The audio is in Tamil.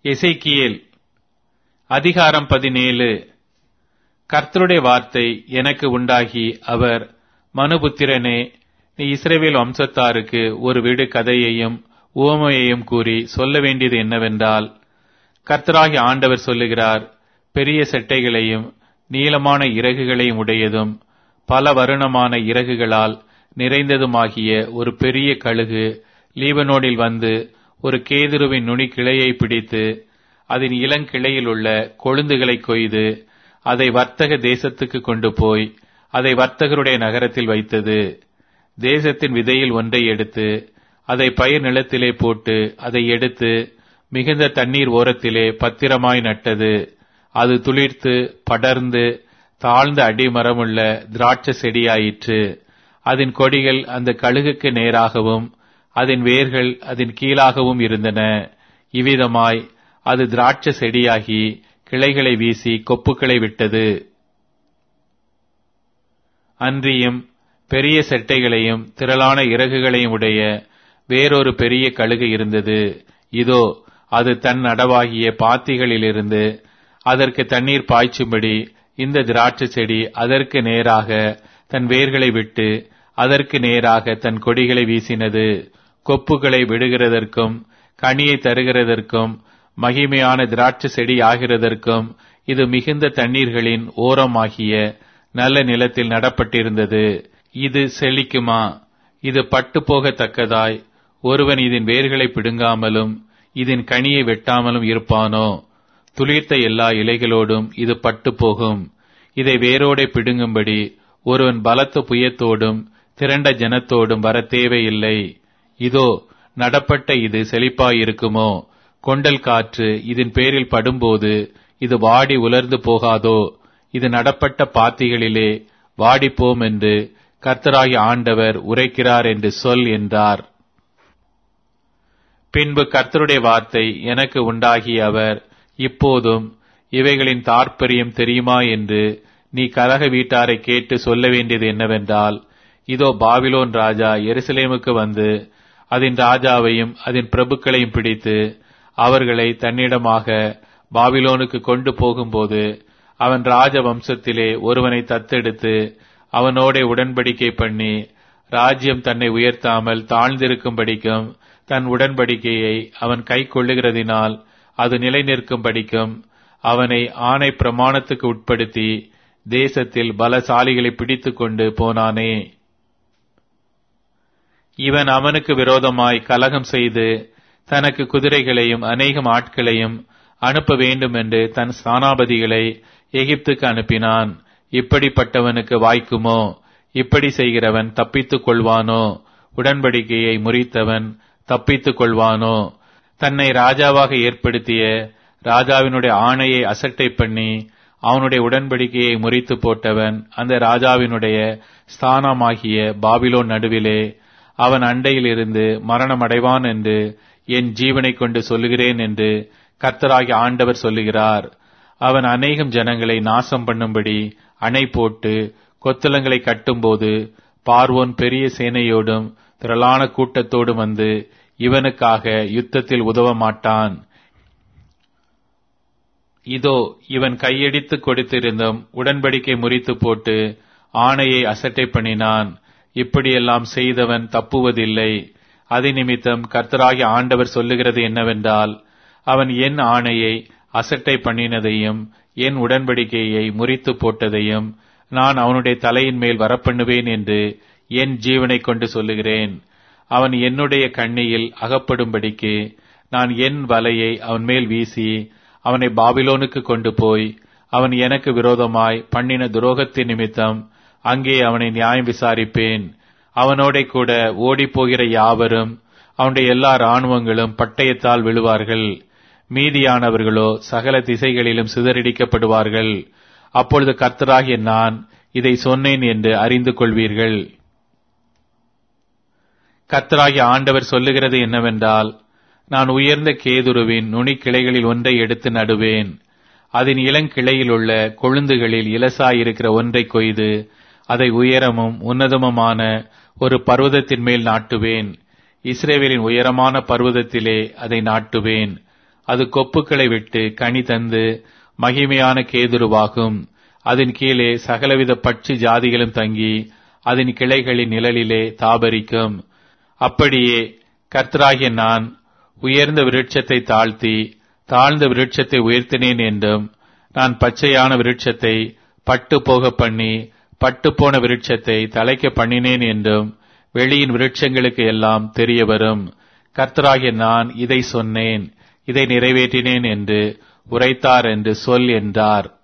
எசேக்கியேல் அதிகாரம் 17. கர்த்தருடைய வார்த்தை எனக்கு உண்டாகி அவர், மனுபுத்திரனே, நீ இஸ்ரவேல் வம்சத்தாருக்கு ஒரு விடு கதையையும் உவமையையும் கூறி சொல்ல வேண்டியது என்னவென்றால், கர்த்தராகிய ஆண்டவர் சொல்லுகிறார், பெரிய செட்டைகளையும் நீளமான இறகுகளையும் உடையதும் பல வருணமான இறகுகளால் நிறைந்ததுமாகிய ஒரு பெரிய கழுகு லீபனோனில் வந்து ஒரு கேதுருவின் நுனி கிளையை பிடித்து அதன் இளங்கிளையில் உள்ள கொழுந்துகளை கொய்து அதை வர்த்தக தேசத்துக்கு கொண்டு போய் அதை வர்த்தகருடைய நகரத்தில் வைத்தது. தேசத்தின் விதையில் ஒன்றை எடுத்து அதை பயிர் நிலத்திலே போட்டு அதை எடுத்து மிகுந்த தண்ணீர் ஓரத்திலே பத்திரமாய் நட்டது. அது துளிர்த்து படர்ந்து தாழ்ந்த அடிமரமுள்ள திராட்சை செடியாயிற்று. அதன் கொடிகள் அந்த கழுகுக்கு நேராகவும் அதன் வேர்கள் அதன் கீழாகவும் இருந்தன. இவ்விதமாய் அது திராட்சை செடியாகி கிளைகளை வீசி கொப்புக்களை விட்டது. அன்றியும் பெரிய செட்டைகளையும் திரளான இறகுகளையும் உடைய வேறொரு பெரிய கழுகு இருந்தது. இதோ, அது தன் நடவாகிய பாத்திகளிலிருந்து அதற்கு தண்ணீர் பாய்ச்சும்படி இந்த திராட்சை செடி அதற்கு நேராக தன் வேர்களை விட்டு அதற்கு நேராக தன் கொடிகளை வீசினது. கொப்புகளை விடுகிறதற்கும் கனியை தருகிறதற்கும் மகிமையான திராட்சை செடி ஆகிறதற்கும் இது மிகுந்த தண்ணீர்களின் ஓரமாகிய நல்ல நிலத்தில் நடப்பட்டிருந்தது. இது செழிக்குமா? இது பட்டு போகத்தக்கதாய் ஒருவன் இதன் வேர்களை பிடுங்காமலும் இதன் கனியை வெட்டாமலும் இருப்பானோ? துளிர்த்த எல்லா இலைகளோடும் இது பட்டு போகும். இதை வேரோடே பிடுங்கும்படி ஒருவன் பலத்த புயத்தோடும் திரண்ட ஜனத்தோடும் வர தேவையில்லை. இதோ, நடப்பட்ட இது செழிப்பாயிருக்குமோ? கொண்டல் காற்று இதன் பேரில் படும்போது இது வாடி உலர்ந்து போகாதோ? இது நடப்பட்ட பாத்திகளிலே வாடிப்போம் என்று கர்த்தராகிய ஆண்டவர் உரைக்கிறார் என்று சொல் என்றார். பின்பு கர்த்தருடைய வார்த்தை எனக்கு உண்டாகிய அவர், இப்போதும் இவைகளின் தாற்பயம் தெரியுமா என்று நீ கலக வீட்டாரை கேட்டு சொல்ல வேண்டியது என்னவென்றால், இதோ, பாபிலோன் ராஜா எருசலேமுக்கு வந்து அதன் ராஜாவையும் அதன் பிரபுக்களையும் பிடித்து அவர்களை தன்னிடமாக பாபிலோனுக்கு கொண்டு போகும்போது அவன் ராஜ வம்சத்திலே ஒருவனை தத்தெடுத்து அவனோட உடன்படிக்கை பண்ணி ராஜ்யம் தன்னை உயர்த்தாமல் தாழ்ந்திருக்கும்படிக்கும் தன் உடன்படிக்கையை அவன் கை கொள்ளுகிறதினால் அது நிலை நிற்கும்படிக்கும் அவனை ஆணை பிரமாணத்துக்கு உட்படுத்தி தேசத்தில் பலசாலிகளை பிடித்துக் கொண்டு போனானே. இவன் அவனுக்கு விரோதமாய் கலகம் செய்து தனக்கு குதிரைகளையும் அநேகம் ஆட்களையும் அனுப்ப வேண்டும் என்று தன் ஸ்தானாபதிகளை எகிப்துக்கு அனுப்பினான். இப்படிப்பட்டவனுக்கு வாய்க்குமோ? இப்படி செய்கிறவன் தப்பித்துக் கொள்வானோ? உடன்படிக்கையை முறித்தவன் தப்பித்துக் கொள்வானோ? தன்னை ராஜாவாக ஏற்படுத்திய ராஜாவினுடைய ஆணையை அசட்டை பண்ணி அவனுடைய உடன்படிக்கையை முறித்து போட்டவன் அந்த ராஜாவினுடைய ஸ்தானமாகிய பாபிலோன் நடுவிலே அவன் அண்டையில் இருந்து மரணம் அடைவான் என்று என் ஜீவனை கொண்டு சொல்லுகிறேன் என்று கர்த்தராகிய ஆண்டவர் சொல்லுகிறார். அவன் அநேகம் ஜனங்களை நாசம் பண்ணும்படி அணை போட்டு கொத்தளங்களை கட்டும்போது பார்வோன் பெரிய சேனையோடும் திரளான கூட்டத்தோடும் வந்து இவனுக்காக யுத்தத்தில் உதவ மாட்டான். இதோ, இவன் கையடித்து கொடுத்திருந்தும் உடன்படிக்கை முறித்து போட்டு ஆணையை அசட்டை பண்ணினான். இப்படியெல்லாம் செய்தவன் தப்புவதில்லை. அது நிமித்தம் கர்த்தராகிய ஆண்டவர் சொல்லுகிறது என்னவென்றால், அவன் என் ஆணையை அசட்டை பண்ணினதையும் என் உடன்படிக்கையை முறித்து போட்டதையும் நான் அவனுடைய தலையின் மேல் வரப்பண்ணுவேன் என்று என் ஜீவனை கொண்டு சொல்லுகிறேன். அவன் என்னுடைய கண்ணியில் அகப்படும்படிக்கு நான் என் வலையை அவன் மேல் வீசி அவனை பாபிலோனுக்கு கொண்டு போய் அவன் எனக்கு விரோதமாய் பண்ணின துரோகத்தின் நிமித்தம் அங்கே அவனை நியாயம் விசாரிப்பேன். அவனோட கூட ஓடிப்போகிற யாவரும் அவனுடைய எல்லா இராணுவங்களும் பட்டயத்தால் விழுவார்கள். மீதியானவர்களோ சகல திசைகளிலும் சிதறடிக்கப்படுவார்கள். அப்பொழுது கர்த்தராகிய நான் இதை சொன்னேன் என்று அறிந்து கொள்வீர்கள். கர்த்தராகிய ஆண்டவர் சொல்லுகிறது என்னவென்றால், நான் உயர்ந்த கேதுருவின் நுனி கிளைகளில் ஒன்றை எடுத்து நடுவேன். அதன் இளங்கிளையில் உள்ள கொழுந்துகளில் இலசாயிருக்கிற ஒன்றை கொய்து அதை உயரமும் உன்னதமுமான ஒரு பர்வதத்தின் மேல் நாட்டுவேன். இஸ்ரவேலின் உயரமான பர்வதத்திலே அதை நாட்டுவேன். அது கொப்புக்களை விட்டு கனி தந்து மகிமையான கேதுருவாகும். அதன் கீழே சகலவித பட்சி ஜாதிகளும் தங்கி அதன் கிளைகளின் நிழலிலே தாபரிக்கும். அப்படியே கர்த்தராகிய நான் உயர்ந்த விருட்சத்தை தாழ்த்தி தாழ்ந்த விருட்சத்தை உயர்த்தினேன் என்றும், நான் பச்சையான விருட்சத்தை பட்டு போக பண்ணி பட்டு போன விருட்சத்தை தழைக்க பண்ணினேன் என்றும் வெளியின் விருட்சங்களுக்கு எல்லாம் தெரிய வரும். கர்த்தராகிய நான் இதை சொன்னேன், இதை நிறைவேற்றினேன் என்று உரைத்தார் என்று சொல் என்றார்.